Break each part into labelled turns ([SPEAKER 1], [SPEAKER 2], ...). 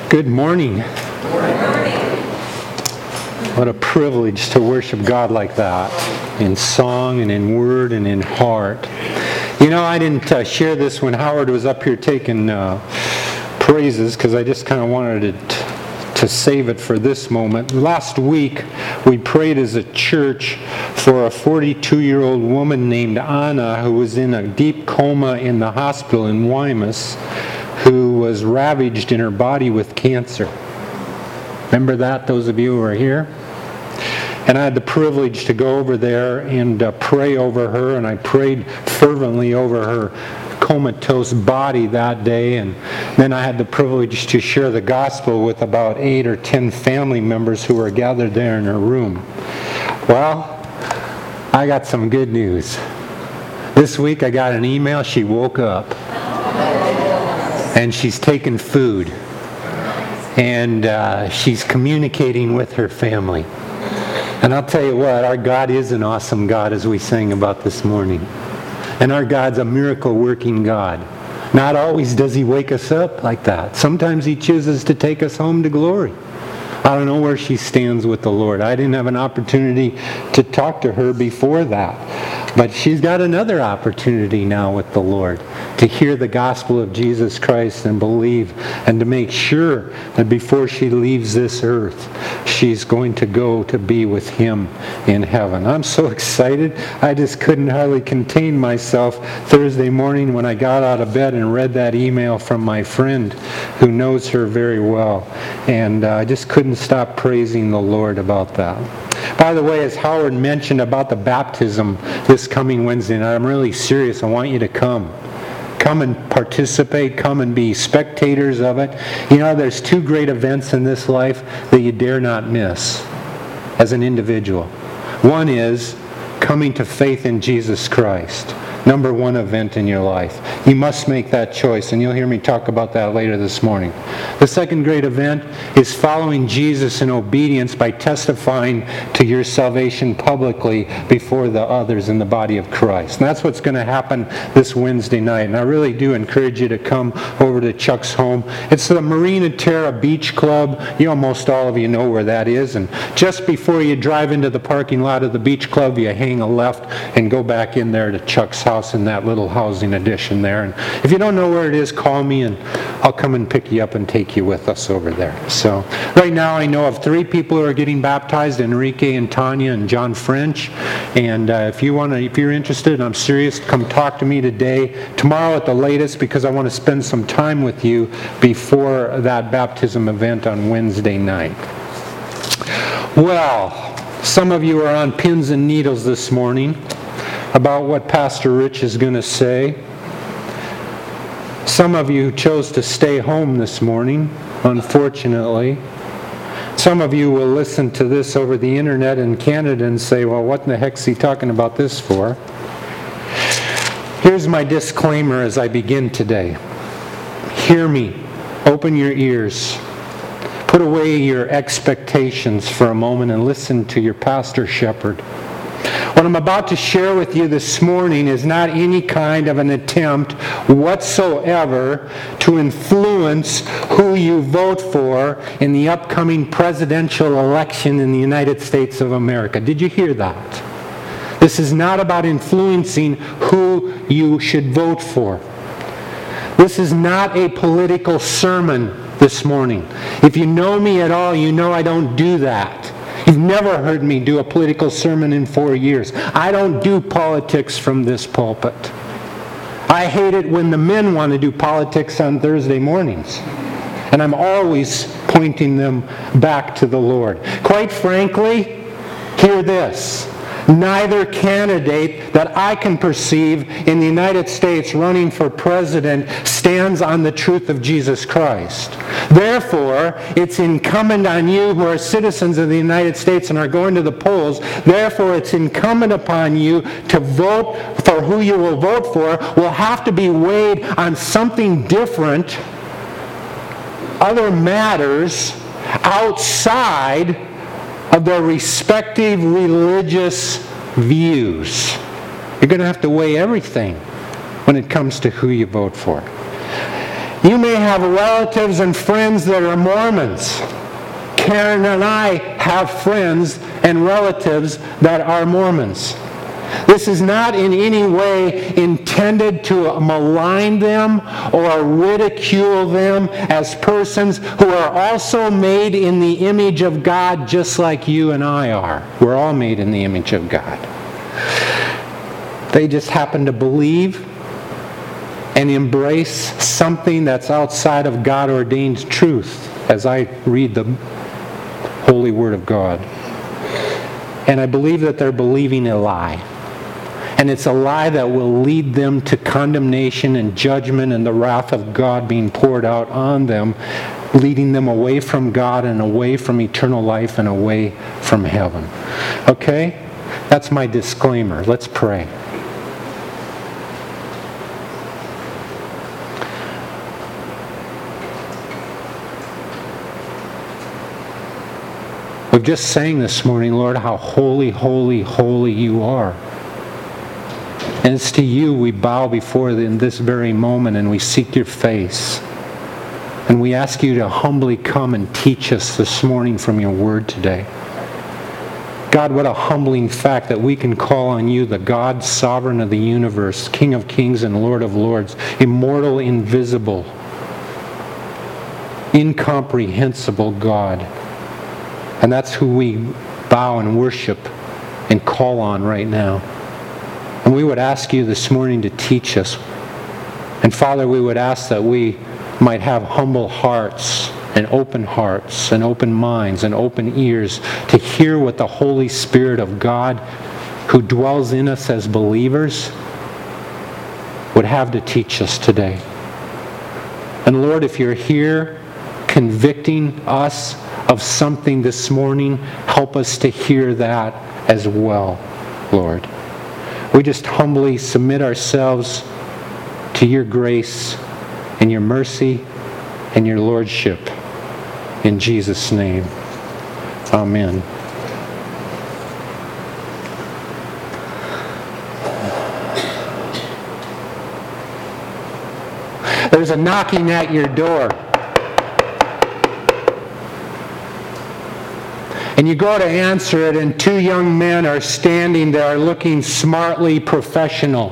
[SPEAKER 1] Good morning. What a privilege to worship God like that, in song and in word and in heart. You know, I didn't share this when Howard was up here taking praises, because I just kind of wanted to save it for this moment. Last week, we prayed as a church for a 42-year-old woman named Anna who was in a deep coma in the hospital in Wymus, who was ravaged in her body with cancer. Remember that, those of you who are here? And I had the privilege to go over there and pray over her, and I prayed fervently over her comatose body that day, and then I had the privilege to share the gospel with about 8 or 10 family members who were gathered there in her room. Well, I got some good news. This week I got an email. She woke up and she's taking food, and she's communicating with her family. And I'll tell you what, our God is an awesome God, as we sang about this morning. And our God's a miracle-working God. Not always does He wake us up like that. Sometimes He chooses to take us home to glory. I don't know where she stands with the Lord. I didn't have an opportunity to talk to her before that. But she's got another opportunity now with the Lord to hear the gospel of Jesus Christ and believe, and to make sure that before she leaves this earth, she's going to go to be with Him in heaven. I'm so excited. I just couldn't hardly contain myself Thursday morning when I got out of bed and read that email from my friend who knows her very well. And I just couldn't stop praising the Lord about that. By the way, as Howard mentioned about the baptism this coming Wednesday night, I'm really serious. I want you to come. Come and participate. Come and be spectators of it. You know, there's 2 great events in this life that you dare not miss as an individual. One is coming to faith in Jesus Christ. Number 1 event in your life. You must make that choice, and you'll hear me talk about that later this morning. The second great event is following Jesus in obedience by testifying to your salvation publicly before the others in the body of Christ. And that's what's going to happen this Wednesday night. And I really do encourage you to come over to Chuck's home. It's the Marina Terra Beach Club. Most all of you know where that is. And just before you drive into the parking lot of the beach club, you hang a left and go back in there to Chuck's house in that little housing addition there. And if you don't know where it is, call me and I'll come and pick you up and take you with us over there. So right now I know of 3 people who are getting baptized: Enrique and Tanya and John French. And if you're interested, and I'm serious, come talk to me today, tomorrow at the latest, because I want to spend some time with you before that baptism event on Wednesday night. Well, some of you are on pins and needles this morning about what Pastor Rich is going to say. Some of you chose to stay home this morning, unfortunately. Some of you will listen to this over the internet in Canada and say, well, what in the heck is he talking about this for? Here's my disclaimer as I begin today. Hear me. Open your ears. Put away your expectations for a moment and listen to your pastor shepherd. What I'm about to share with you this morning is not any kind of an attempt whatsoever to influence who you vote for in the upcoming presidential election in the United States of America. Did you hear that? This is not about influencing who you should vote for. This is not a political sermon this morning. If you know me at all, you know I don't do that. You've never heard me do a political sermon in 4 years. I don't do politics from this pulpit. I hate it when the men want to do politics on Thursday mornings. And I'm always pointing them back to the Lord. Quite frankly, hear this. Neither candidate that I can perceive in the United States running for president stands on the truth of Jesus Christ. Therefore, it's incumbent on you who are citizens of the United States and are going to the polls, therefore it's incumbent upon you to vote for who you will vote for will have to be weighed on something different, other matters outside of their respective religious views. You're going to have to weigh everything when it comes to who you vote for. You may have relatives and friends that are Mormons. Karen and I have friends and relatives that are Mormons. This is not in any way intended to malign them or ridicule them as persons who are also made in the image of God just like you and I are. We're all made in the image of God. They just happen to believe and embrace something that's outside of God-ordained truth as I read the Holy Word of God. And I believe that they're believing a lie. And it's a lie that will lead them to condemnation and judgment and the wrath of God being poured out on them, leading them away from God and away from eternal life and away from heaven. Okay? That's my disclaimer. Let's pray. We've just sang this morning, Lord, how holy, holy, holy you are. And it's to you we bow before in this very moment and we seek your face. And we ask you to humbly come and teach us this morning from your word today. God, what a humbling fact that we can call on you, the God, sovereign of the universe, King of kings and Lord of lords, immortal, invisible, incomprehensible God. And that's who we bow and worship and call on right now. And we would ask you this morning to teach us. And Father, we would ask that we might have humble hearts and open minds and open ears to hear what the Holy Spirit of God, who dwells in us as believers, would have to teach us today. And Lord, if you're here convicting us of something this morning, help us to hear that as well, Lord. We just humbly submit ourselves to your grace and your mercy and your lordship. In Jesus' name, amen. There's a knocking at your door. And you go to answer it, and two young men are standing there looking smartly professional.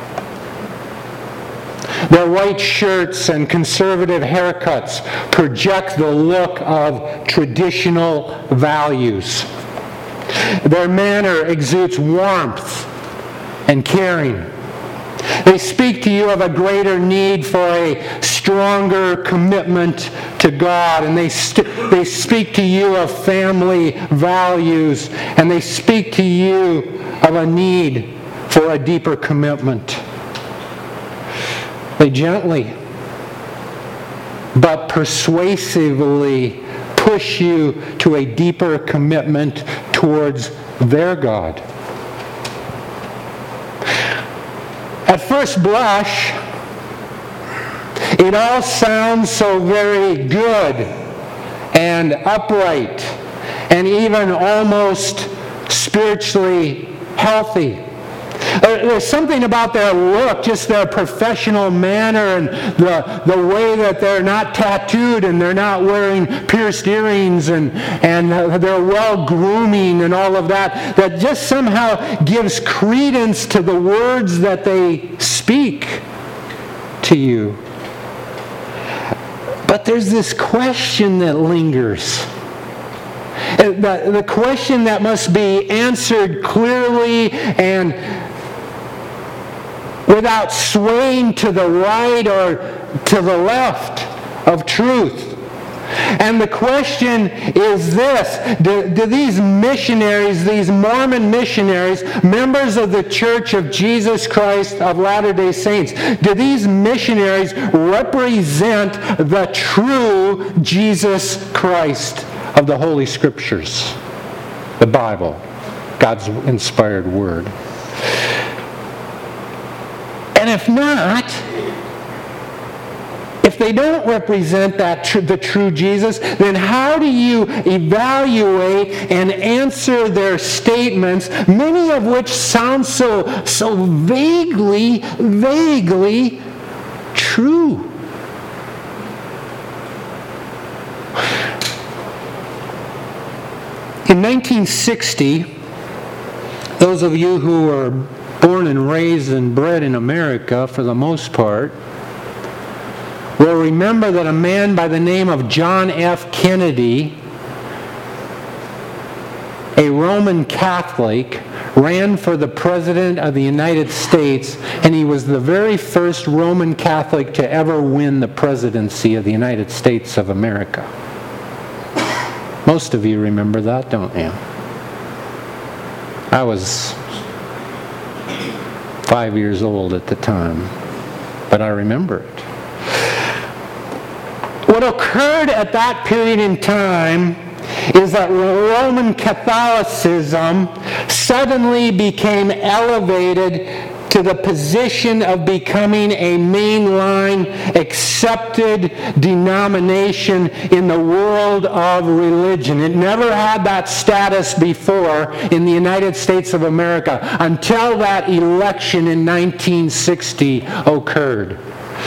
[SPEAKER 1] Their white shirts and conservative haircuts project the look of traditional values. Their manner exudes warmth and caring. They speak to you of a greater need for a stronger commitment to God, and they speak to you of family values, and they speak to you of a need for a deeper commitment. They gently but persuasively push you to a deeper commitment towards their God. At first blush, it all sounds so very good and upright and even almost spiritually healthy. There's something about their look, just their professional manner and the way that they're not tattooed and they're not wearing pierced earrings and they're well grooming and all of that, that just somehow gives credence to the words that they speak to you. But there's this question that lingers. The question that must be answered clearly and without swaying to the right or to the left of truth. And the question is this: do these missionaries, these Mormon missionaries, members of the Church of Jesus Christ of Latter-day Saints, do these missionaries represent the true Jesus Christ of the Holy Scriptures, the Bible, God's inspired Word? And if not, if they don't represent the true Jesus, then how do you evaluate and answer their statements, many of which sound so vaguely true? In 1960, those of you who were born and raised and bred in America, for the most part, will remember that a man by the name of John F. Kennedy, a Roman Catholic, ran for the President of the United States, and he was the very first Roman Catholic to ever win the presidency of the United States of America. Most of you remember that, don't you? I was 5 years old at the time, but I remember it. What occurred at that period in time is that Roman Catholicism suddenly became elevated to the position of becoming a mainline accepted denomination in the world of religion. It never had that status before in the United States of America until that election in 1960 occurred.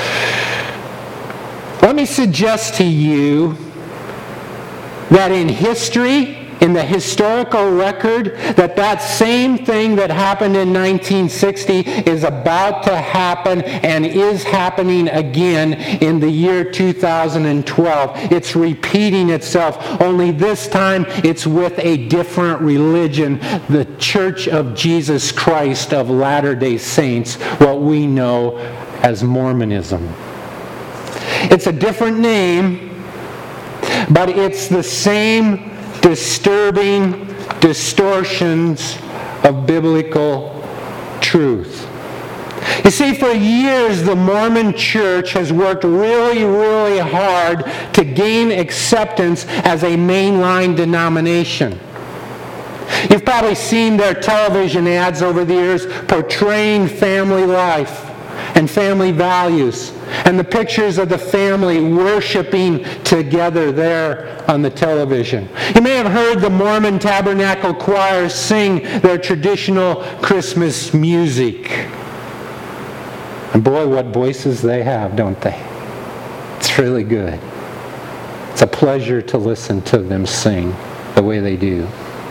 [SPEAKER 1] Let me suggest to you that in history, in the historical record, that same thing that happened in 1960 is about to happen and is happening again in the year 2012. It's repeating itself, only this time it's with a different religion, the Church of Jesus Christ of Latter-day Saints, what we know as Mormonism. It's a different name, but it's the same disturbing distortions of biblical truth. You see, for years the Mormon Church has worked really, really hard to gain acceptance as a mainline denomination. You've probably seen their television ads over the years portraying family life and family values, and the pictures of the family worshiping together there on the television. You may have heard the Mormon Tabernacle Choir sing their traditional Christmas music. And boy, what voices they have, don't they? It's really good. It's a pleasure to listen to them sing the way they do.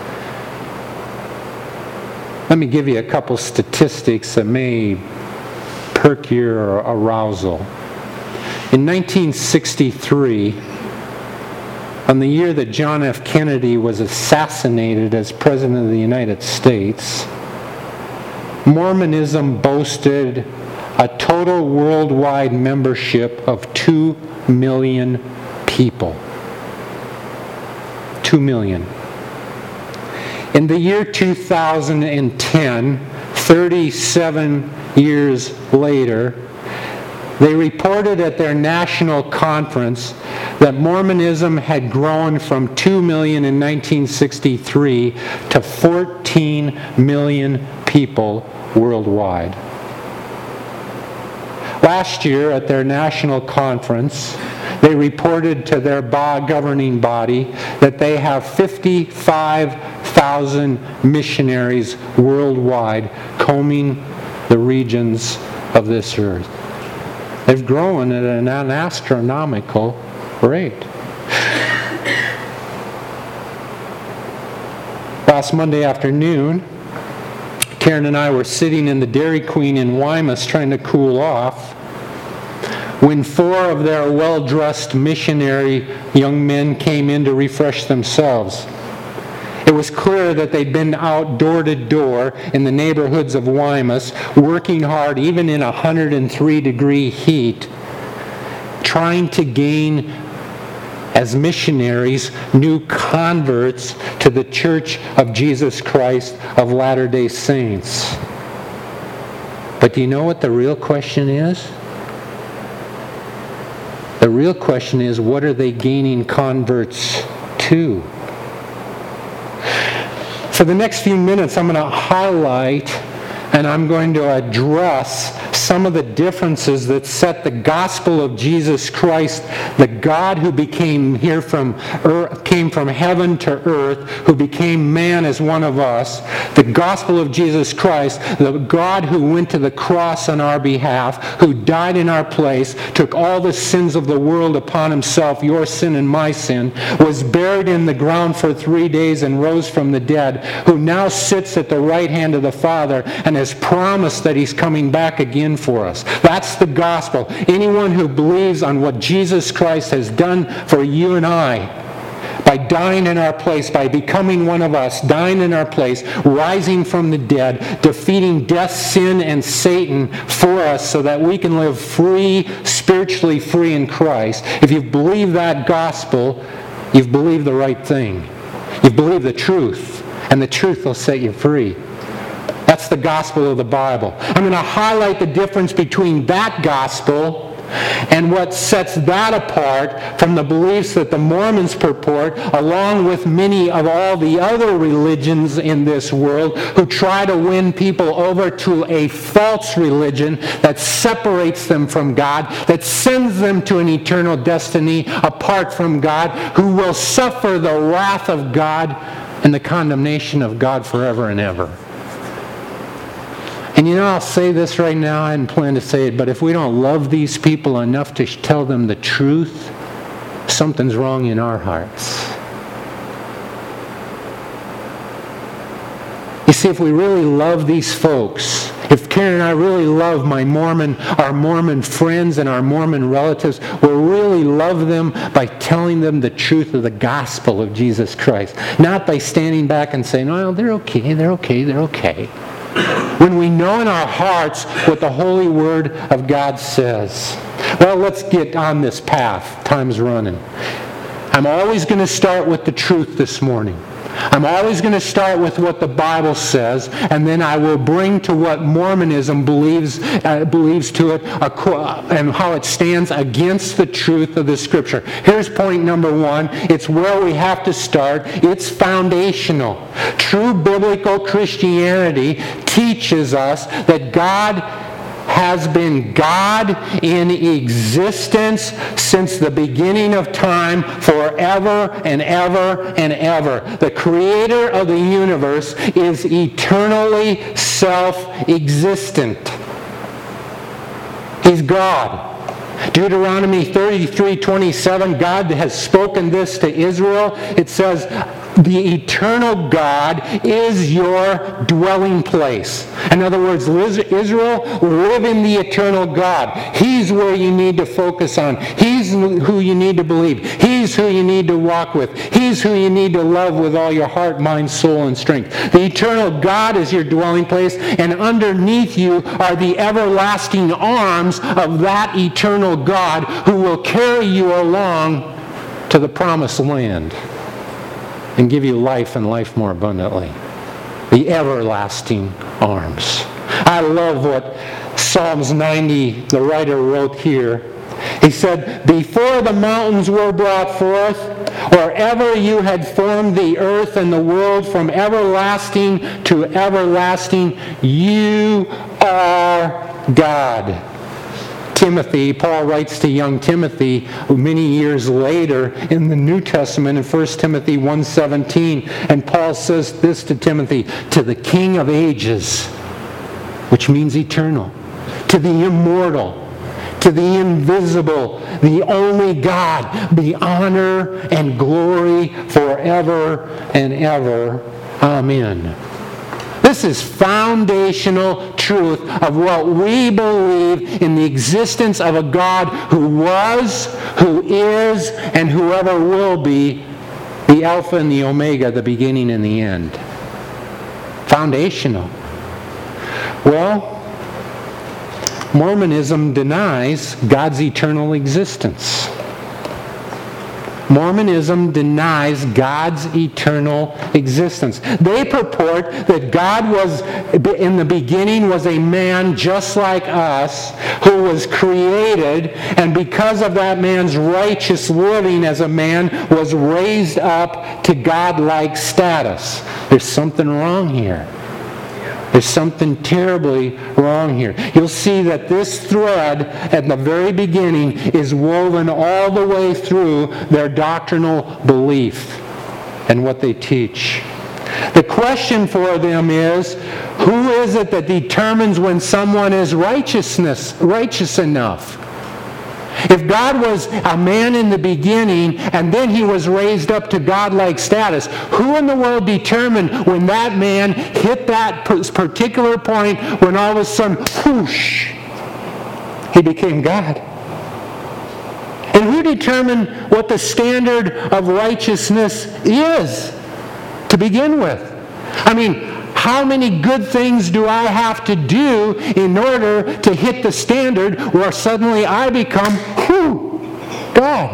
[SPEAKER 1] Let me give you a couple statistics that may perk your arousal. In 1963, on the year that John F. Kennedy was assassinated as President of the United States, Mormonism boasted a total worldwide membership of 2 million people. 2 million. In the year 2010, 37 years later, they reported at their national conference that Mormonism had grown from 2 million in 1963 to 14 million people worldwide. Last year at their national conference, they reported to their governing body that they have 55,000 missionaries worldwide combing the regions of this earth. They've grown at an astronomical rate. Last Monday afternoon, Karen and I were sitting in the Dairy Queen in Wymus trying to cool off when 4 of their well-dressed missionary young men came in to refresh themselves. It was clear that they'd been out door to door in the neighborhoods of Wymus, working hard even in 103-degree heat, trying to gain, as missionaries, new converts to the Church of Jesus Christ of Latter-day Saints. But do you know what the real question is? The real question is, what are they gaining converts to? For the next few minutes, I'm going to highlight and I'm going to address some of the differences that set the gospel of Jesus Christ, the God who came from heaven to earth, who became man as one of us, the gospel of Jesus Christ, the God who went to the cross on our behalf, who died in our place, took all the sins of the world upon himself, your sin and my sin, was buried in the ground for 3 days and rose from the dead, who now sits at the right hand of the Father and has promised that he's coming back again for us. That's the gospel. Anyone who believes on what Jesus Christ has done for you and I, by dying in our place, by becoming one of us, dying in our place, rising from the dead, defeating death, sin, and Satan for us so that we can live free, spiritually free in Christ. If you believe that gospel, you've believed the right thing. You've believed the truth, and the truth will set you free. That's the gospel of the Bible. I'm going to highlight the difference between that gospel and what sets that apart from the beliefs that the Mormons purport, along with many of all the other religions in this world who try to win people over to a false religion that separates them from God, that sends them to an eternal destiny apart from God, who will suffer the wrath of God and the condemnation of God forever and ever. And I'll say this right now, I hadn't planned to say it, but if we don't love these people enough to tell them the truth, something's wrong in our hearts. You see, if we really love these folks, if Karen and I really love our Mormon friends and our Mormon relatives, we'll really love them by telling them the truth of the gospel of Jesus Christ. Not by standing back and saying, "Oh, they're okay, they're okay, they're okay." When we know in our hearts what the Holy Word of God says. Well, let's get on this path. Time's running. I'm always going to start with the truth this morning. I'm always going to start with what the Bible says, and then I will bring to what Mormonism believes to it, and how it stands against the truth of the Scripture. Here's point number one. It's where we have to start. It's foundational. True biblical Christianity teaches us that God has been God in existence since the beginning of time, forever and ever and ever. The creator of the universe is eternally self-existent. He's God. Deuteronomy 33:27, God has spoken this to Israel. It says, the eternal God is your dwelling place. In other words, Israel, live in the eternal God. He's where you need to focus on. He's who you need to believe. He's who you need to walk with. He's who you need to love with all your heart, mind, soul, and strength. The eternal God is your dwelling place, and underneath you are the everlasting arms of that eternal God who will carry you along to the promised land and give you life and life more abundantly. The everlasting arms. I love what Psalms 90, the writer, wrote here. He said, before the mountains were brought forth, or ever you had formed the earth and the world, from everlasting to everlasting, you are God. Timothy, Paul writes to young Timothy many years later in the New Testament in 1 Timothy 1:17, and Paul says this to Timothy, to the King of ages, which means eternal, to the immortal, to the invisible, the only God, be honor and glory forever and ever. Amen. This is foundational truth of what we believe in the existence of a God who was, who is, and whoever will be, the Alpha and the Omega, the beginning and the end. Foundational. Well, Mormonism denies God's eternal existence. Mormonism denies God's eternal existence. They purport that God was, in the beginning, was a man just like us who was created, and because of that man's righteous living as a man, was raised up to God-like status. There's something wrong here. There's something terribly wrong here. You'll see that this thread at the very beginning is woven all the way through their doctrinal belief and what they teach. The question for them is, who is it that determines when someone is righteous enough? If God was a man in the beginning and then he was raised up to godlike status, who in the world determined when that man hit that particular point when all of a sudden, whoosh, he became God? And who determined what the standard of righteousness is to begin with? I mean, how many good things do I have to do in order to hit the standard where suddenly I become, God?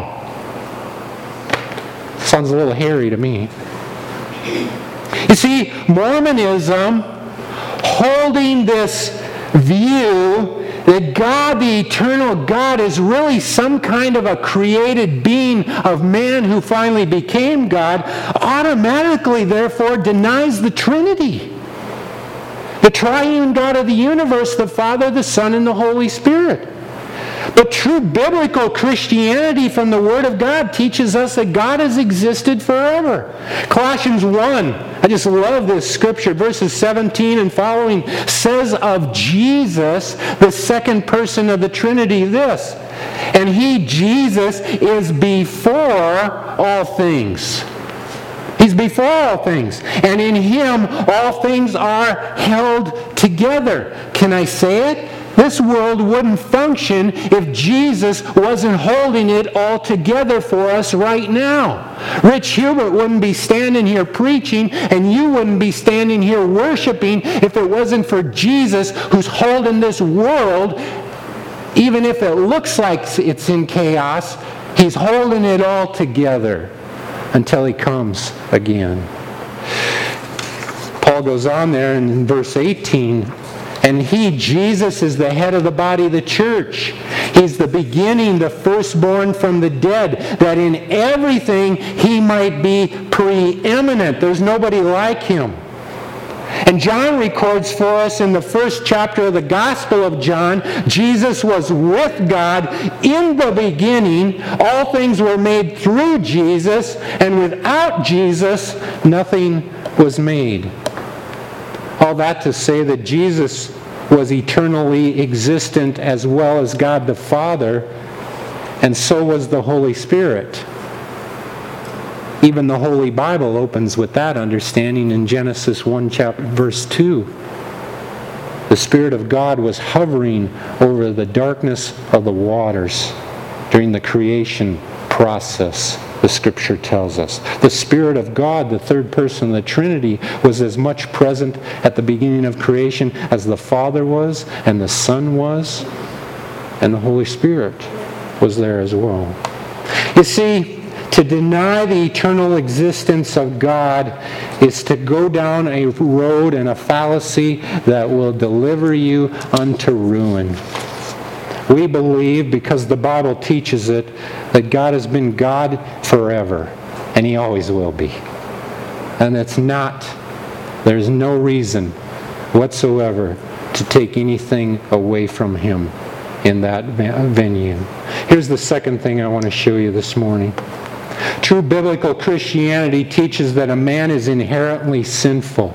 [SPEAKER 1] Sounds a little hairy to me. You see, Mormonism, holding this view that God, the eternal God, is really some kind of a created being of man who finally became God, automatically, therefore, denies the Trinity. The triune God of the universe, the Father, the Son, and the Holy Spirit. But true biblical Christianity from the Word of God teaches us that God has existed forever. Colossians 1, I just love this scripture, verses 17 and following, says of Jesus, the second person of the Trinity, this: and He, Jesus, is before all things. He's before all things. And in Him all things are held together. Can I say it? This world wouldn't function if Jesus wasn't holding it all together for us right now. Rich Hubert wouldn't be standing here preaching, and you wouldn't be standing here worshiping if it wasn't for Jesus who's holding this world. Even if it looks like it's in chaos, He's holding it all together until He comes again. Paul goes on there in verse 18, and He, Jesus, is the head of the body of the church. He's the beginning, the firstborn from the dead, that in everything He might be preeminent. There's nobody like Him. And John records for us in the first chapter of the Gospel of John, Jesus was with God in the beginning. All things were made through Jesus, and without Jesus, nothing was made. All that to say that Jesus was eternally existent as well as God the Father, and so was the Holy Spirit. Even the Holy Bible opens with that understanding in Genesis 1, verse 2. The Spirit of God was hovering over the darkness of the waters during the creation process, the Scripture tells us. The Spirit of God, the third person of the Trinity, was as much present at the beginning of creation as the Father was, and the Son was, and the Holy Spirit was there as well. You see, to deny the eternal existence of God is to go down a road and a fallacy that will deliver you unto ruin. We believe, because the Bible teaches it, that God has been God forever, and He always will be. And there's no reason whatsoever to take anything away from Him in that venue. Here's the second thing I want to show you this morning. True biblical Christianity teaches that a man is inherently sinful.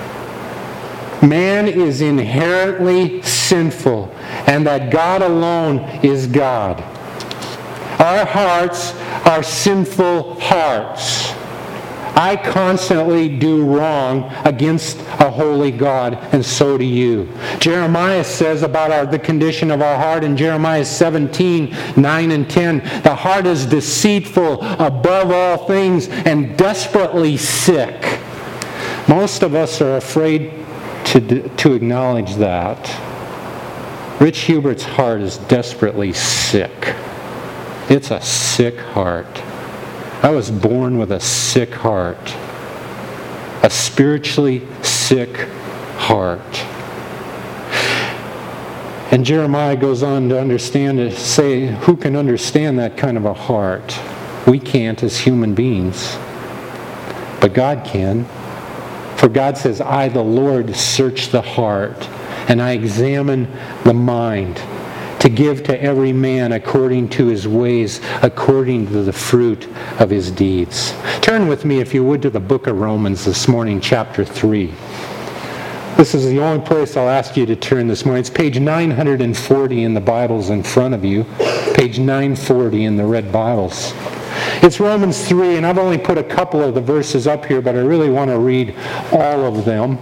[SPEAKER 1] Man is inherently sinful, and that God alone is God. Our hearts are sinful hearts. I constantly do wrong against a holy God, and so do you. Jeremiah says about the condition of our heart in Jeremiah 17, 9 and 10, the heart is deceitful above all things and desperately sick. Most of us are afraid to acknowledge that. Rich Hubert's heart is desperately sick. It's a sick heart. I was born with a sick heart. A spiritually sick heart. And Jeremiah goes on to say, who can understand that kind of a heart? We can't as human beings. But God can. For God says, I, the Lord, search the heart, and I examine the mind, to give to every man according to his ways, according to the fruit of his deeds. Turn with me, if you would, to the book of Romans this morning, chapter 3. This is the only place I'll ask you to turn this morning. It's page 940 in the Bibles in front of you, page 940 in the red Bibles. It's Romans 3, and I've only put a couple of the verses up here, but I really want to read all of them.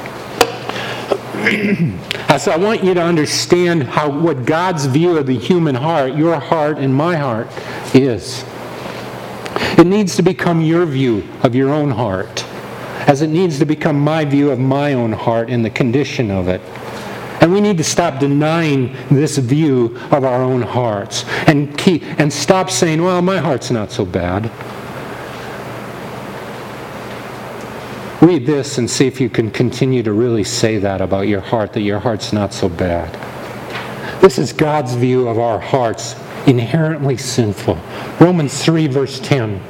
[SPEAKER 1] So I want you to understand what God's view of the human heart, your heart and my heart, is. It needs to become your view of your own heart, as it needs to become my view of my own heart and the condition of it. And we need to stop denying this view of our own hearts and stop saying, well, my heart's not so bad. Read this and see if you can continue to really say that about your heart, that your heart's not so bad. This is God's view of our hearts, inherently sinful. Romans 3, verse 10.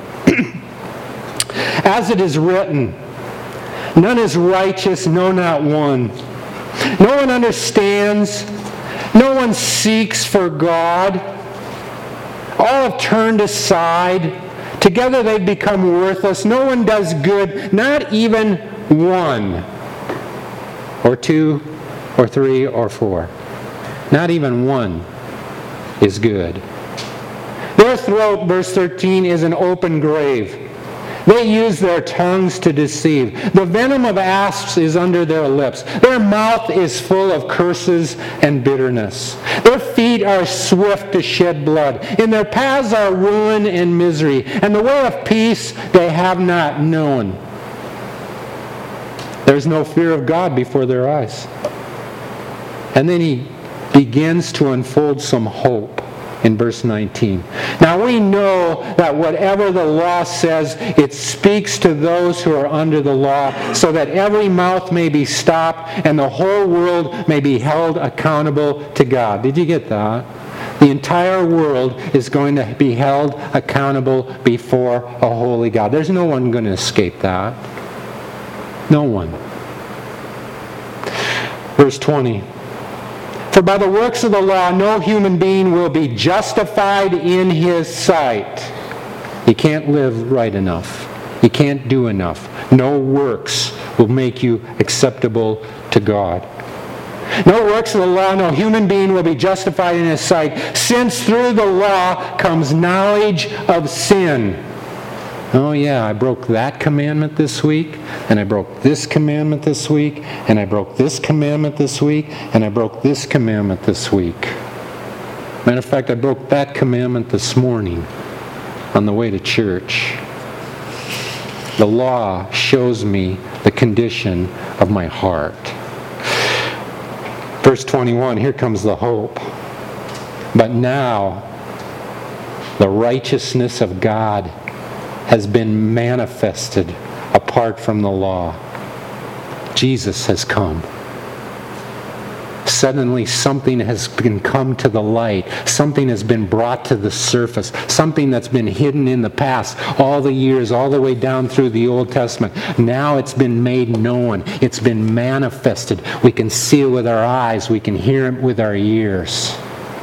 [SPEAKER 1] As it is written, none is righteous, no, not one. No one understands. No one seeks for God. All have turned aside. Together they've become worthless. No one does good, not even one. Or two, or three, or four. Not even one is good. Their throat, verse 13, is an open grave. They use their tongues to deceive. The venom of asps is under their lips. Their mouth is full of curses and bitterness. Their feet are swift to shed blood. In their paths are ruin and misery. And the way of peace they have not known. There's no fear of God before their eyes. And then he begins to unfold some hope. In verse 19. Now we know that whatever the law says, it speaks to those who are under the law, so that every mouth may be stopped and the whole world may be held accountable to God. Did you get that? The entire world is going to be held accountable before a holy God. There's no one going to escape that. No one. Verse 20. For by the works of the law, no human being will be justified in his sight. You can't live right enough. You can't do enough. No works will make you acceptable to God. No works of the law, no human being will be justified in his sight, since through the law comes knowledge of sin. Oh yeah, I broke that commandment this week, and I broke this commandment this week, and I broke this commandment this week, and I broke this commandment this week. Matter of fact, I broke that commandment this morning on the way to church. The law shows me the condition of my heart. Verse 21, here comes the hope. But now, the righteousness of God has been manifested apart from the law. Jesus has come. Suddenly something has come to the light. Something has been brought to the surface. Something that's been hidden in the past all the years, all the way down through the Old Testament. Now it's been made known. It's been manifested. We can see it with our eyes. We can hear it with our ears.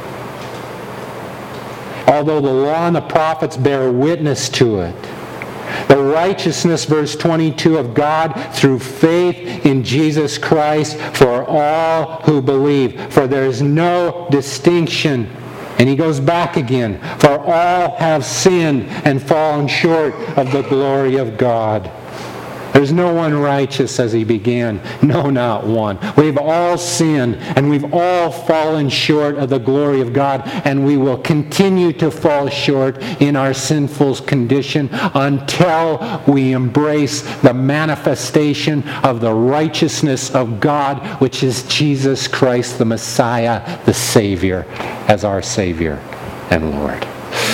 [SPEAKER 1] Although the law and the prophets bear witness to it, the righteousness, verse 22, of God through faith in Jesus Christ for all who believe. For there is no distinction. And he goes back again. For all have sinned and fallen short of the glory of God. There's no one righteous as he began. No, not one. We've all sinned and we've all fallen short of the glory of God, and we will continue to fall short in our sinful condition until we embrace the manifestation of the righteousness of God, which is Jesus Christ, the Messiah, the Savior, as our Savior and Lord.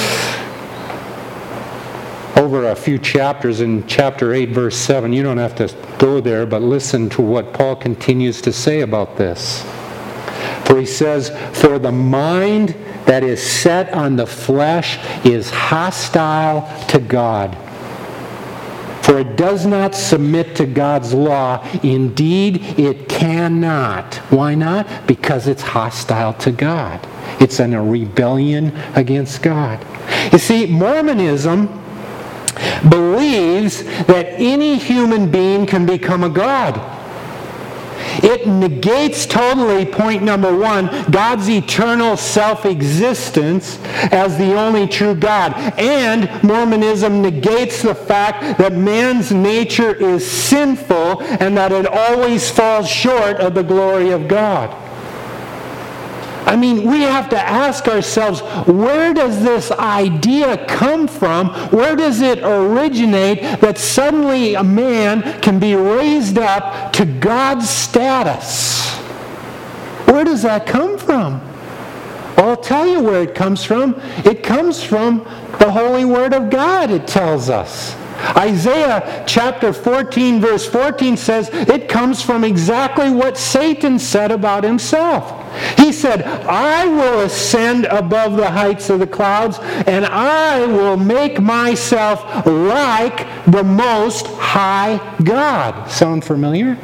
[SPEAKER 1] Over a few chapters in chapter 8, verse 7, you don't have to go there, but listen to what Paul continues to say about this. For he says, for the mind that is set on the flesh is hostile to God. For it does not submit to God's law. Indeed, it cannot. Why not? Because it's hostile to God. It's in a rebellion against God. You see, Mormonism believes that any human being can become a god. It negates totally, point number one, God's eternal self-existence as the only true God. And Mormonism negates the fact that man's nature is sinful and that it always falls short of the glory of God. I mean, we have to ask ourselves, where does this idea come from? Where does it originate that suddenly a man can be raised up to God's status? Where does that come from? Well, I'll tell you where it comes from. It comes from the Holy Word of God, it tells us. Isaiah chapter 14, verse 14 says it comes from exactly what Satan said about himself. He said, I will ascend above the heights of the clouds, and I will make myself like the Most High God. Sound familiar?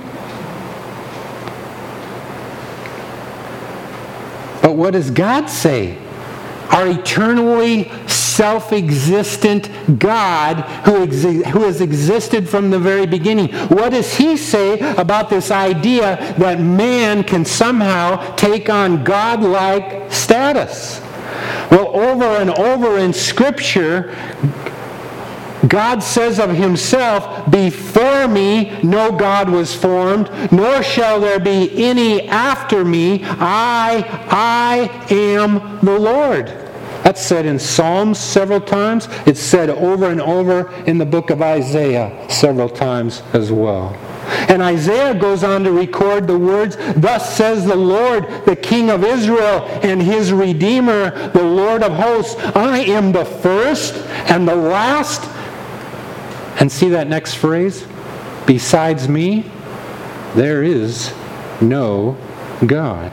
[SPEAKER 1] But what does God say? Our eternally self-existent God who has existed from the very beginning. What does he say about this idea that man can somehow take on God-like status? Well, over and over in Scripture, God says of himself, before me no God was formed, nor shall there be any after me. I am the Lord. That's said in Psalms several times. It's said over and over in the book of Isaiah several times as well. And Isaiah goes on to record the words, thus says the Lord, the King of Israel and his Redeemer, the Lord of hosts, I am the first and the last. And see that next phrase? Besides me, there is no God.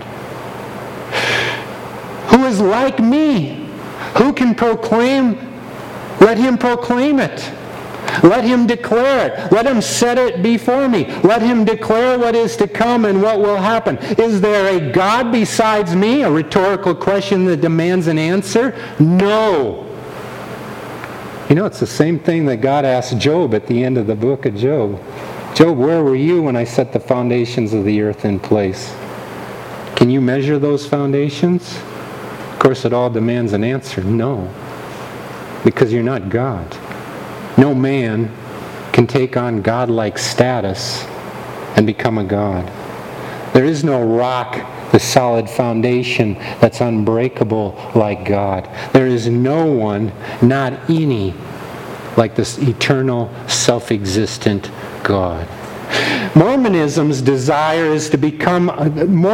[SPEAKER 1] Who is like me? Who can proclaim? Let him proclaim it. Let him declare it. Let him set it before me. Let him declare what is to come and what will happen. Is there a God besides me? A rhetorical question that demands an answer? No. You know, it's the same thing that God asked Job at the end of the book of Job. Job, where were you when I set the foundations of the earth in place? Can you measure those foundations? Of course, it all demands an answer. No. Because you're not God. No man can take on God-like status and become a God. There is no rock, the solid foundation that's unbreakable like God. There is no one, not any, like this eternal, self-existent God. Mormonism's desire to become a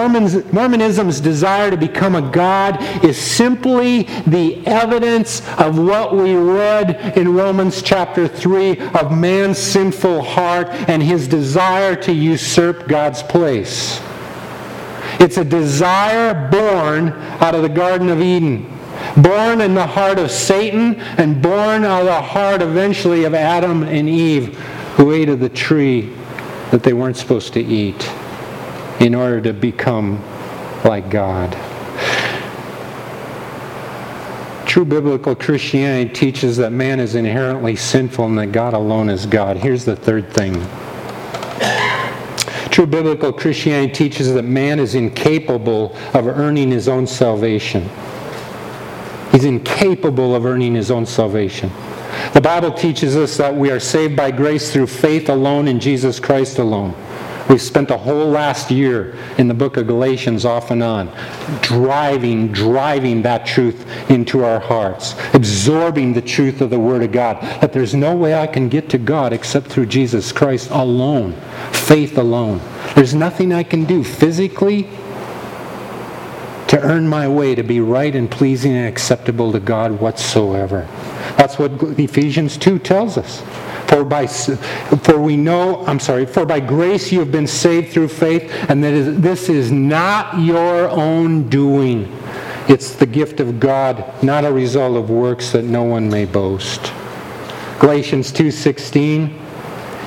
[SPEAKER 1] God is simply the evidence of what we read in Romans chapter 3 of man's sinful heart and his desire to usurp God's place. It's a desire born out of the Garden of Eden, born in the heart of Satan, and born out of the heart eventually of Adam and Eve, who ate of the tree that they weren't supposed to eat in order to become like God. True biblical Christianity teaches that man is inherently sinful and that God alone is God. Here's the third thing. True biblical Christianity teaches that man is incapable of earning his own salvation. He's incapable of earning his own salvation. The Bible teaches us that we are saved by grace through faith alone in Jesus Christ alone. We've spent the whole last year in the book of Galatians off and on, driving that truth into our hearts, absorbing the truth of the Word of God, that there's no way I can get to God except through Jesus Christ alone, faith alone. There's nothing I can do physically to earn my way to be right and pleasing and acceptable to God whatsoever. That's what Ephesians 2 tells us. For by grace you have been saved through faith, and this is not your own doing. It's the gift of God, not a result of works, that no one may boast. Galatians 2:16,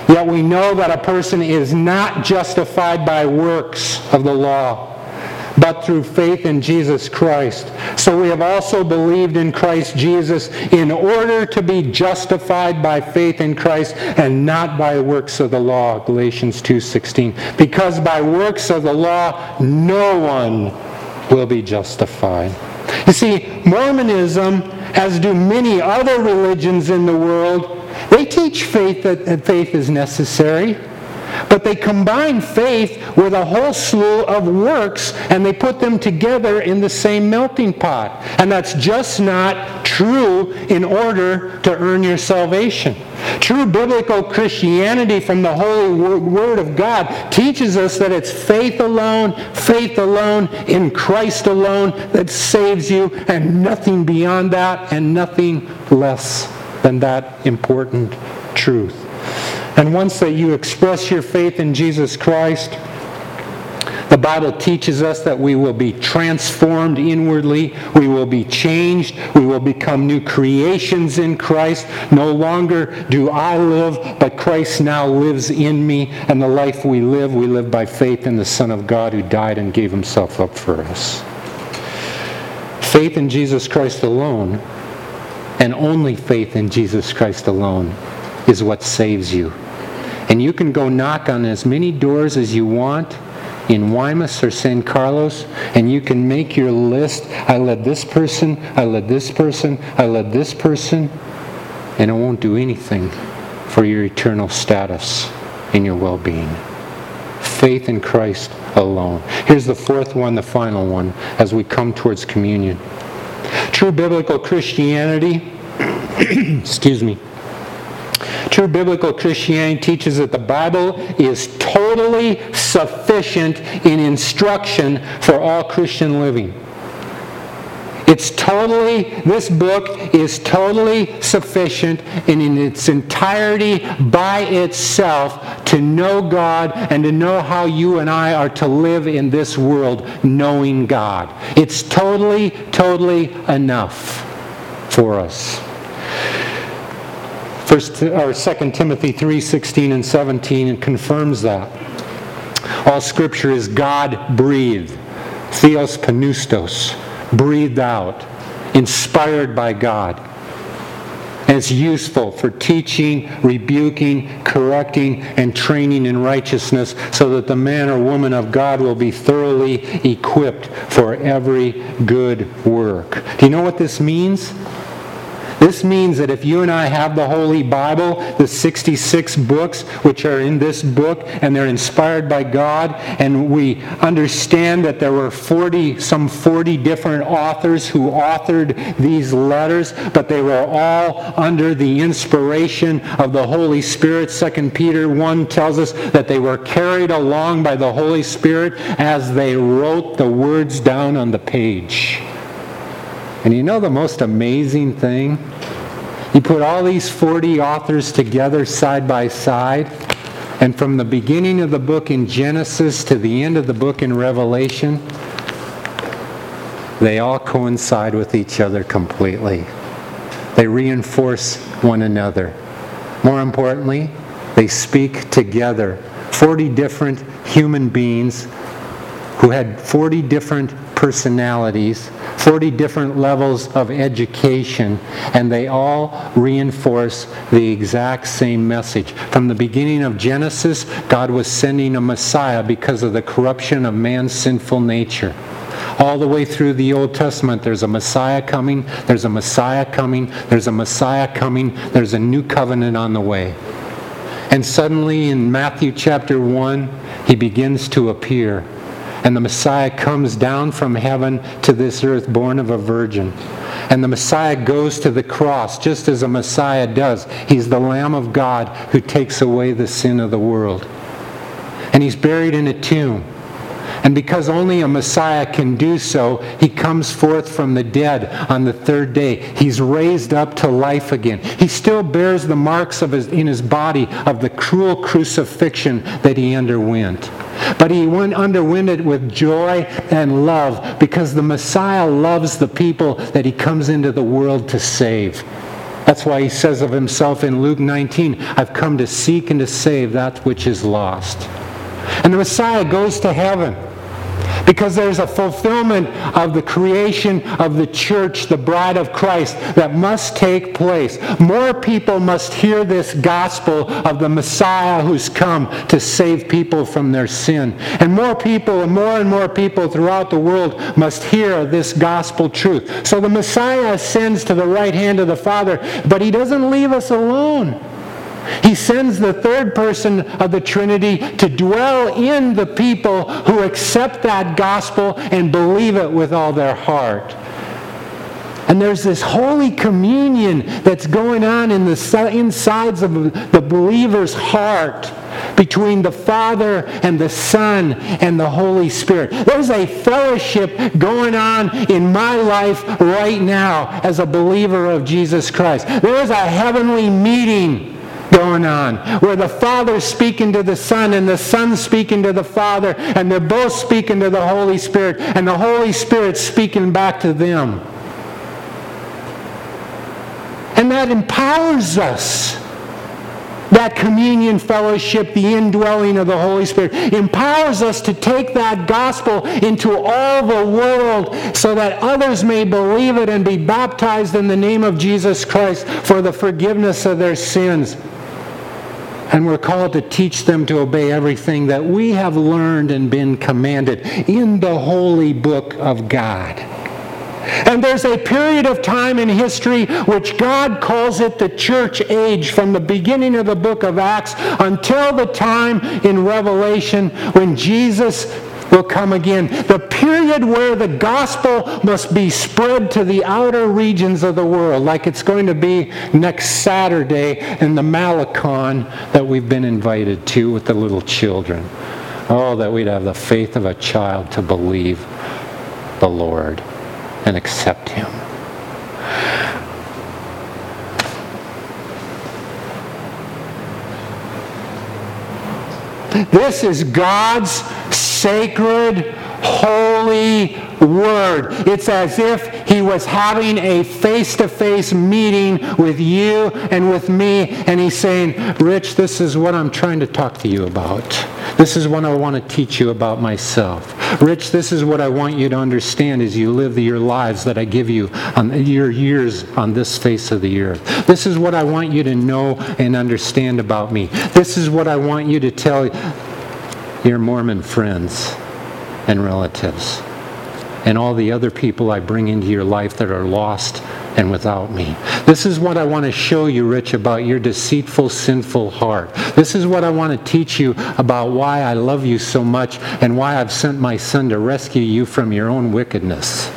[SPEAKER 1] Yet we know that a person is not justified by works of the law, but through faith in Jesus Christ. So we have also believed in Christ Jesus in order to be justified by faith in Christ and not by works of the law, Galatians 2:16. Because by works of the law, no one will be justified. You see, Mormonism, as do many other religions in the world, they teach faith that faith is necessary. But they combine faith with a whole slew of works, and they put them together in the same melting pot. And that's just not true in order to earn your salvation. True biblical Christianity from the Holy Word of God teaches us that it's faith alone in Christ alone that saves you, and nothing beyond that and nothing less than that important truth. And once that you express your faith in Jesus Christ, the Bible teaches us that we will be transformed inwardly. We will be changed. We will become new creations in Christ. No longer do I live, but Christ now lives in me. And the life we live by faith in the Son of God who died and gave himself up for us. Faith in Jesus Christ alone, and only faith in Jesus Christ alone, is what saves you. And you can go knock on as many doors as you want in Guaymas or San Carlos, and you can make your list. I led this person, I led this person, I led this person, and it won't do anything for your eternal status and your well-being. Faith in Christ alone. Here's the fourth one, the final one, as we come towards communion. True biblical Christianity, True biblical Christianity teaches that the Bible is totally sufficient in instruction for all Christian living. This book is totally sufficient and in its entirety by itself to know God and to know how you and I are to live in this world knowing God. It's totally enough for us. 2 Timothy 3:16 and 17 confirms that. All Scripture is God-breathed, theos pneustos, breathed out, inspired by God. And it's useful for teaching, rebuking, correcting, and training in righteousness so that the man or woman of God will be thoroughly equipped for every good work. Do you know what this means? This means that if you and I have the Holy Bible, the 66 books which are in this book, and they're inspired by God, and we understand that there were some 40 different authors who authored these letters, but they were all under the inspiration of the Holy Spirit. 2 Peter 1 tells us that they were carried along by the Holy Spirit as they wrote the words down on the page. And you know the most amazing thing? You put all these 40 authors together side by side, and from the beginning of the book in Genesis to the end of the book in Revelation, they all coincide with each other completely. They reinforce one another. More importantly, they speak together. 40 different human beings who had 40 different personalities, 40 different levels of education, and they all reinforce the exact same message. From the beginning of Genesis, God was sending a Messiah because of the corruption of man's sinful nature. All the way through the Old Testament, there's a Messiah coming, there's a Messiah coming, there's a Messiah coming, there's a new covenant on the way. And suddenly in Matthew chapter 1, he begins to appear. And the Messiah comes down from heaven to this earth, born of a virgin. And the Messiah goes to the cross, just as a Messiah does. He's the Lamb of God who takes away the sin of the world. And he's buried in a tomb. And because only a Messiah can do so, he comes forth from the dead on the third day. He's raised up to life again. He still bears the marks in his body of the cruel crucifixion that he underwent. But he underwent it with joy and love because the Messiah loves the people that he comes into the world to save. That's why he says of himself in Luke 19, I've come to seek and to save that which is lost. And the Messiah goes to heaven because there's a fulfillment of the creation of the church, the bride of Christ, that must take place. More people must hear this gospel of the Messiah who's come to save people from their sin. And more and more people throughout the world must hear this gospel truth. So the Messiah ascends to the right hand of the Father, but he doesn't leave us alone. He sends the third person of the Trinity to dwell in the people who accept that gospel and believe it with all their heart. And there's this Holy Communion that's going on in the insides of the believer's heart between the Father and the Son and the Holy Spirit. There's a fellowship going on in my life right now as a believer of Jesus Christ. There's a heavenly meeting going on where the Father's speaking to the Son and the Son's speaking to the Father, and they're both speaking to the Holy Spirit, and the Holy Spirit's speaking back to them. And that empowers us. That communion fellowship, the indwelling of the Holy Spirit, empowers us to take that gospel into all the world so that others may believe it and be baptized in the name of Jesus Christ for the forgiveness of their sins. And we're called to teach them to obey everything that we have learned and been commanded in the holy book of God. And there's a period of time in history which God calls it the church age, from the beginning of the book of Acts until the time in Revelation when Jesus will come again. The period where the gospel must be spread to the outer regions of the world, like it's going to be next Saturday in the Malecon that we've been invited to with the little children. Oh, that we'd have the faith of a child to believe the Lord and accept Him. This is God's sacred, holy word. It's as if He was having a face-to-face meeting with you and with me, and He's saying, Rich, this is what I'm trying to talk to you about. This is what I want to teach you about myself. Rich, this is what I want you to understand as you live your lives that I give you on your years on this face of the earth. This is what I want you to know and understand about me. This is what I want you to tell your Mormon friends and relatives and all the other people I bring into your life that are lost and without me. This is what I want to show you, Rich, about your deceitful, sinful heart. This is what I want to teach you about why I love you so much and why I've sent my Son to rescue you from your own wickedness.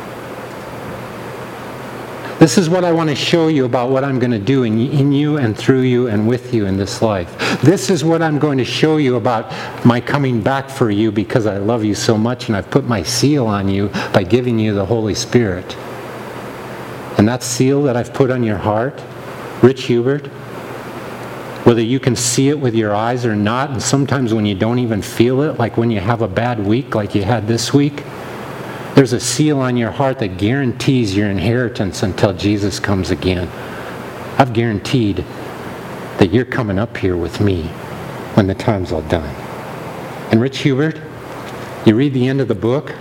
[SPEAKER 1] This is what I want to show you about what I'm going to do in you and through you and with you in this life. This is what I'm going to show you about my coming back for you because I love you so much and I've put my seal on you by giving you the Holy Spirit. And that seal that I've put on your heart, Rich Hubert, whether you can see it with your eyes or not, and sometimes when you don't even feel it, like when you have a bad week like you had this week, there's a seal on your heart that guarantees your inheritance until Jesus comes again. I've guaranteed that you're coming up here with me when the time's all done. And Rich Hubert, you read the end of the book,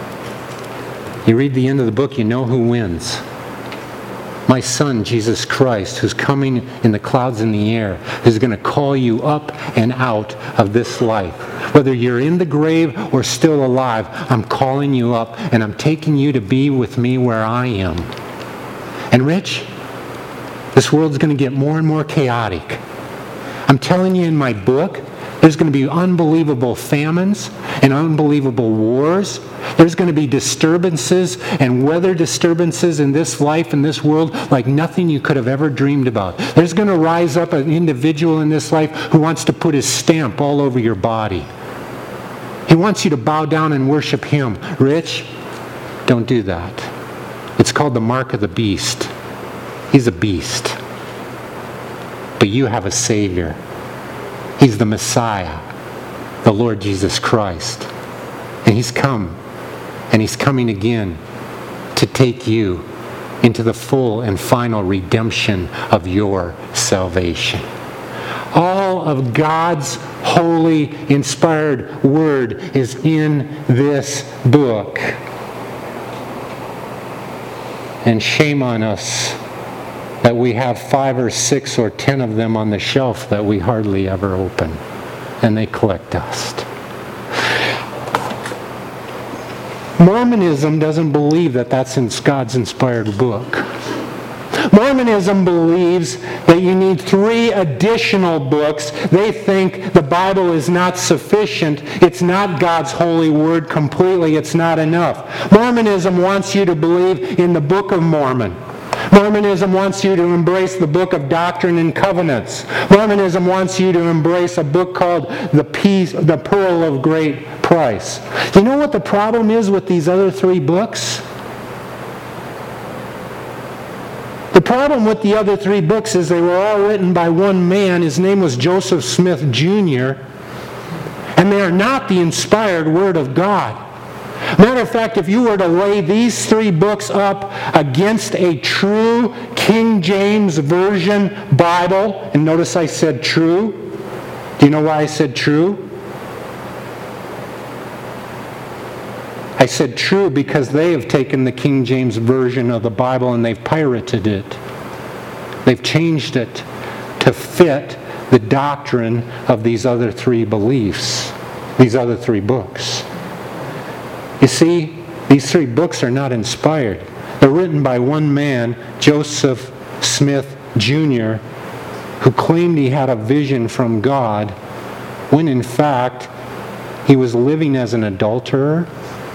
[SPEAKER 1] you know who wins. My Son, Jesus Christ, who's coming in the clouds in the air, who's going to call you up and out of this life. Whether you're in the grave or still alive, I'm calling you up and I'm taking you to be with me where I am. And Rich, this world's going to get more and more chaotic. I'm telling you in my book, there's going to be unbelievable famines and unbelievable wars. There's going to be disturbances and weather disturbances in this life, in this world, like nothing you could have ever dreamed about. There's going to rise up an individual in this life who wants to put his stamp all over your body. He wants you to bow down and worship him. Rich, don't do that. It's called the mark of the beast. He's a beast. But you have a Savior. He's the Messiah, the Lord Jesus Christ. And He's come, and He's coming again to take you into the full and final redemption of your salvation. All of God's holy, inspired Word is in this book. And shame on us that we have 5 or 6 or 10 of them on the shelf that we hardly ever open. And they collect dust. Mormonism doesn't believe that that's in God's inspired book. Mormonism believes that you need 3 additional books. They think the Bible is not sufficient. It's not God's holy word completely. It's not enough. Mormonism wants you to believe in the Book of Mormon. Mormonism wants you to embrace the Book of Doctrine and Covenants. Mormonism wants you to embrace a book called The Pearl of Great Price. You know what the problem is with these other 3 books? The problem with the other 3 books is they were all written by one man. His name was Joseph Smith Jr. And they are not the inspired Word of God. Matter of fact, if you were to lay these 3 books up against a true King James Version Bible, and notice I said true. Do you know why I said true? I said true because they have taken the King James Version of the Bible and they've pirated it. They've changed it to fit the doctrine of these other 3 beliefs, these other 3 books. You see, these 3 books are not inspired. They're written by one man, Joseph Smith Jr., who claimed he had a vision from God, when in fact he was living as an adulterer.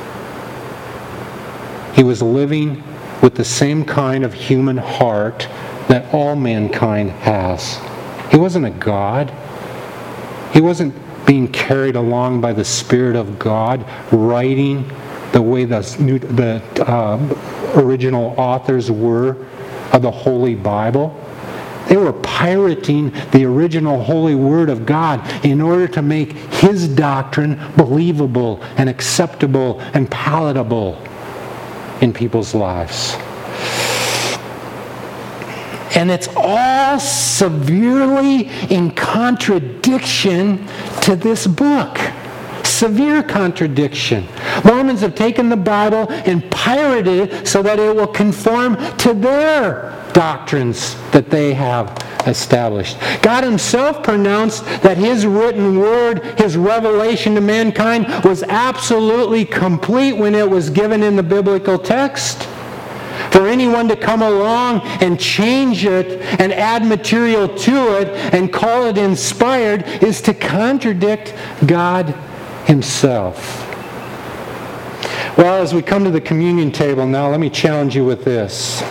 [SPEAKER 1] He was living with the same kind of human heart that all mankind has. He wasn't a god. He wasn't being carried along by the Spirit of God, writing the way the original authors were of the Holy Bible. They were pirating the original Holy Word of God in order to make His doctrine believable and acceptable and palatable in people's lives. And it's all severely in contradiction to this book. Severe contradiction. Mormons have taken the Bible and pirated it so that it will conform to their doctrines that they have established. God Himself pronounced that His written word, His revelation to mankind, was absolutely complete when it was given in the biblical text. For anyone to come along and change it and add material to it and call it inspired is to contradict God Himself. Well, as we come to the communion table now, let me challenge you with this.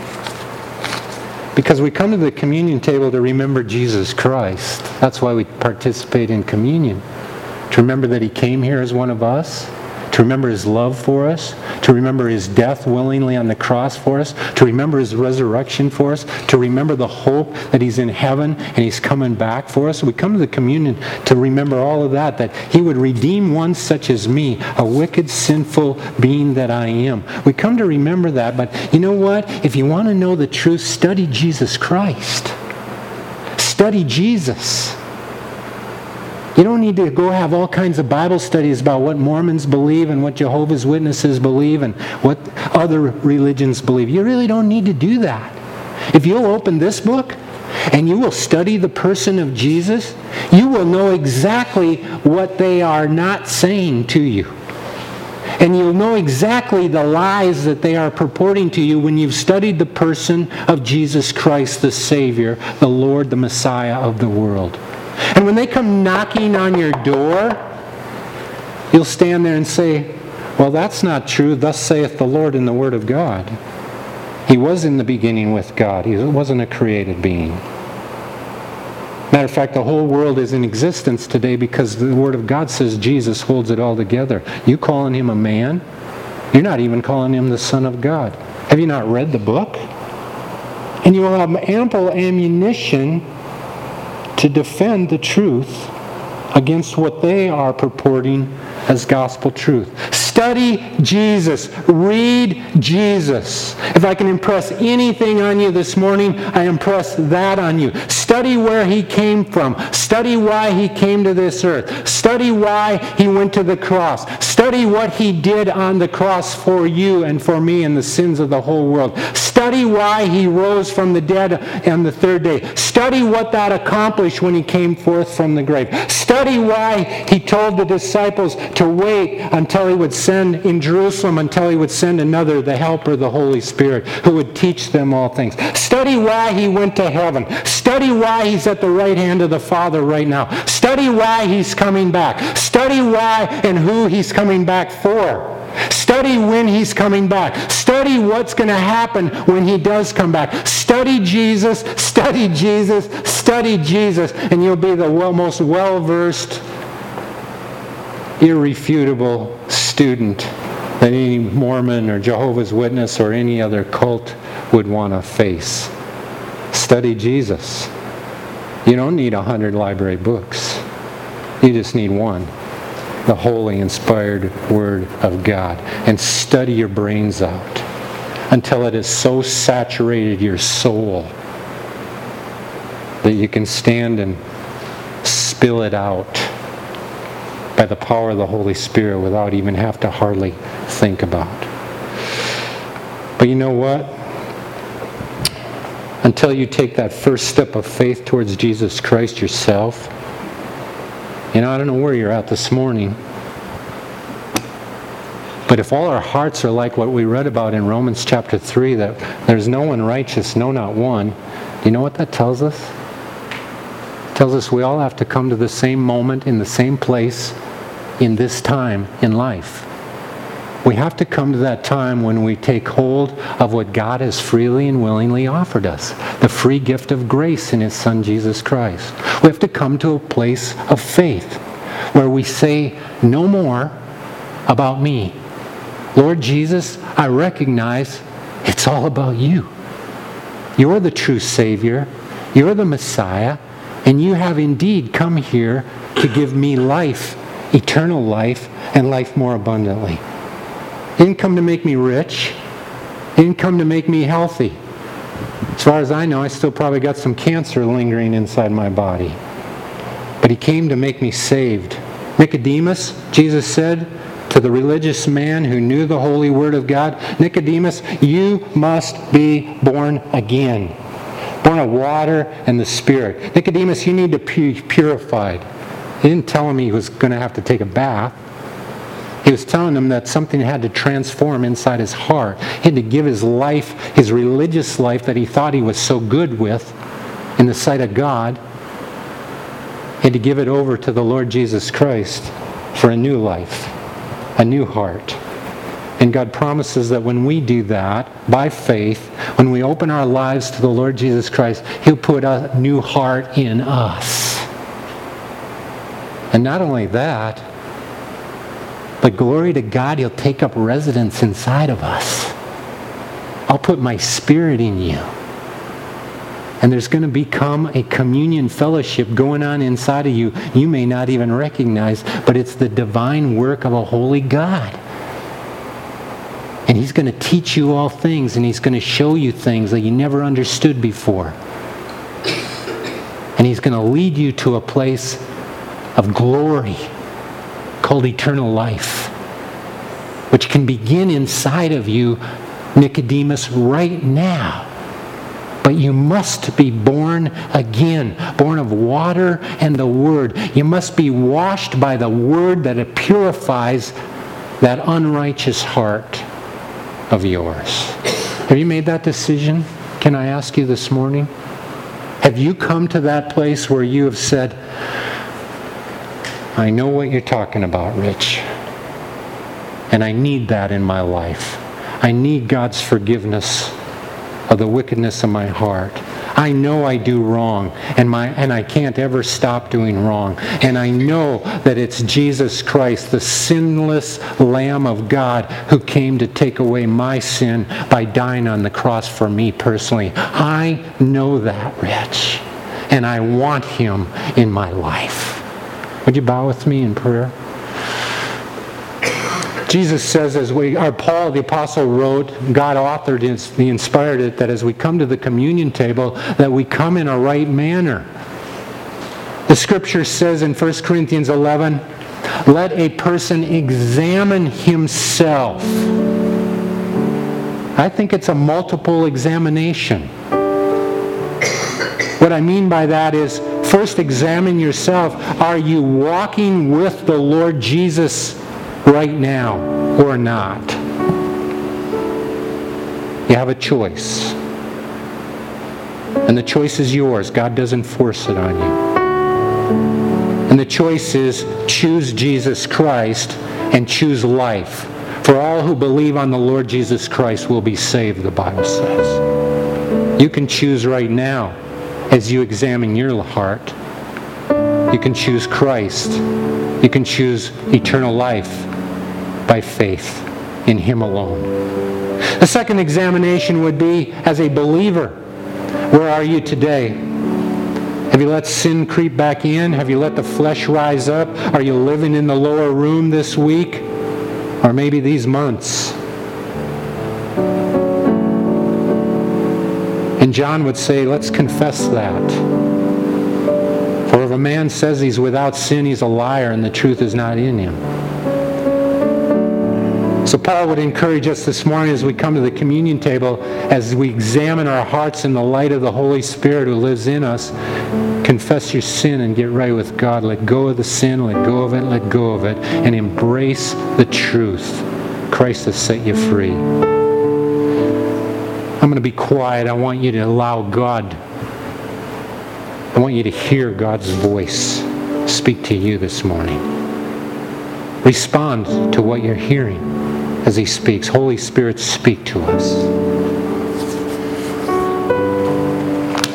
[SPEAKER 1] Because we come to the communion table to remember Jesus Christ. That's why we participate in communion. To remember that He came here as one of us. To remember His love for us. To remember His death willingly on the cross for us. To remember His resurrection for us. To remember the hope that He's in heaven and He's coming back for us. We come to the communion to remember all of that. That He would redeem one such as me, a wicked, sinful being that I am. We come to remember that. But you know what? If you want to know the truth, study Jesus Christ. Study Jesus. You don't need to go have all kinds of Bible studies about what Mormons believe and what Jehovah's Witnesses believe and what other religions believe. You really don't need to do that. If you'll open this book and you will study the person of Jesus, you will know exactly what they are not saying to you. And you'll know exactly the lies that they are purporting to you when you've studied the person of Jesus Christ, the Savior, the Lord, the Messiah of the world. And when they come knocking on your door, you'll stand there and say, well, that's not true. Thus saith the Lord in the Word of God. He was in the beginning with God. He wasn't a created being. Matter of fact, the whole world is in existence today because the Word of God says Jesus holds it all together. You calling Him a man? You're not even calling Him the Son of God. Have you not read the book? And you will have ample ammunition to defend the truth against what they are purporting as gospel truth. Study Jesus. Read Jesus. If I can impress anything on you this morning, I impress that on you. Study where he came from. Study why he came to this earth. Study why he went to the cross. Study what he did on the cross for you and for me and the sins of the whole world. Study why he rose from the dead on the third day. Study what that accomplished when he came forth from the grave. Study why he told the disciples to wait until he would send in Jerusalem, until he would send another, the Helper, the Holy Spirit, who would teach them all things. Study why he went to heaven. Study why he's at the right hand of the Father right now. Study why he's coming back. Study why and who he's coming back for. Study when he's coming back. Study what's going to happen when he does come back. Study Jesus, study Jesus, study Jesus, and you'll be the most well-versed, irrefutable student that any Mormon or Jehovah's Witness or any other cult would want to face. Study Jesus. You don't need 100 library books. You just need one. The holy, inspired Word of God. And study your brains out until it has so saturated your soul that you can stand and spill it out by the power of the Holy Spirit without even have to hardly think about. But you know what? Until you take that first step of faith towards Jesus Christ yourself, I don't know where you're at this morning. But if all our hearts are like what we read about in Romans chapter 3, that there's no one righteous, no, not one, do you know what that tells us? It tells us we all have to come to the same moment in the same place in this time in life. We have to come to that time when we take hold of what God has freely and willingly offered us, the free gift of grace in his Son Jesus Christ. We have to come to a place of faith where we say no more about me. Lord Jesus, I recognize it's all about you. You're the true Savior. You're the Messiah. And you have indeed come here to give me life, eternal life, and life more abundantly. He didn't come to make me rich. He didn't come to make me healthy. As far as I know, I still probably got some cancer lingering inside my body. But he came to make me saved. Nicodemus, Jesus said to the religious man who knew the holy word of God, Nicodemus, you must be born again. Born of water and the Spirit. Nicodemus, you need to be purified. He didn't tell him he was going to have to take a bath. He was telling him that something had to transform inside his heart. He had to give his life, his religious life that he thought he was so good with in the sight of God, he had to give it over to the Lord Jesus Christ for a new life, a new heart. And God promises that when we do that, by faith, when we open our lives to the Lord Jesus Christ, he'll put a new heart in us. And not only that, but glory to God, he'll take up residence inside of us. I'll put my Spirit in you. And there's going to become a communion fellowship going on inside of you you may not even recognize, but it's the divine work of a holy God. And he's going to teach you all things, and he's going to show you things that you never understood before. And he's going to lead you to a place of glory called eternal life, which can begin inside of you, Nicodemus, right now. But you must be born again, born of water and the Word. You must be washed by the Word that it purifies that unrighteous heart of yours. Have you made that decision? Can I ask you this morning? Have you come to that place where you have said, I know what you're talking about, Rich. And I need that in my life. I need God's forgiveness of the wickedness of my heart. I know I do wrong, and I can't ever stop doing wrong. And I know that it's Jesus Christ, the sinless Lamb of God, who came to take away my sin by dying on the cross for me personally. I know that, Rich. And I want him in my life. Would you bow with me in prayer? Jesus says, Paul the Apostle wrote, God authored it, He inspired it, that as we come to the communion table, that we come in a right manner. The Scripture says in 1 Corinthians 11, let a person examine himself. I think it's a multiple examination. What I mean by that is, first examine yourself. Are you walking with the Lord Jesus right now or not? You have a choice. And the choice is yours. God doesn't force it on you. And the choice is choose Jesus Christ and choose life. For all who believe on the Lord Jesus Christ will be saved, the Bible says. You can choose right now as you examine your heart. You can choose Christ. You can choose eternal life by faith in Him alone. The second examination would be as a believer. Where are you today? Have you let sin creep back in? Have you let the flesh rise up? Are you living in the lower room this week? Or maybe these months? And John would say, let's confess that. For if a man says he's without sin, he's a liar, and the truth is not in him. So Paul would encourage us this morning as we come to the communion table, as we examine our hearts in the light of the Holy Spirit who lives in us, confess your sin and get right with God. Let go of the sin, let go of it, let go of it, and embrace the truth. Christ has set you free. I'm going to be quiet. I want you to allow God. I want you to hear God's voice speak to you this morning. Respond to what you're hearing as He speaks. Holy Spirit, speak to us.